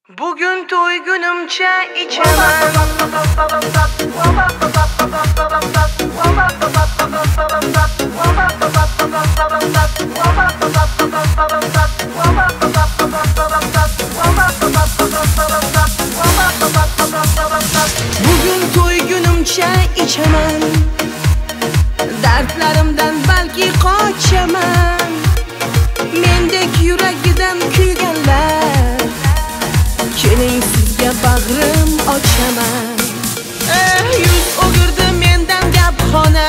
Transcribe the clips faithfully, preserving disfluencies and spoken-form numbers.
Bugün to'y günümçe içemem. Bugün to'y günümçe içemem. Dertlerimden belki kaçamam. Mendek yuragidan kuyganlar, keling sizga bag'rim ochaman. Eh, yuz o'girdi mendan gapxona,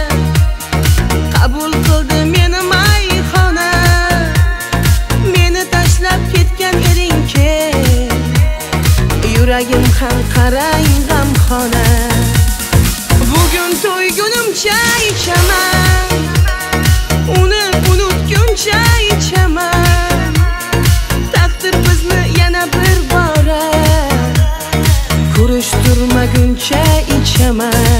qabul qildi meni mayxona. Meni tashlab ketgan eringki, yuragim ham qarang g'amxona. Bugun to'y kunimcha ichaman, uni unutguncha ichaman. Taqdir bizni yana bir bora ko'rishtirmaguncha ichaman.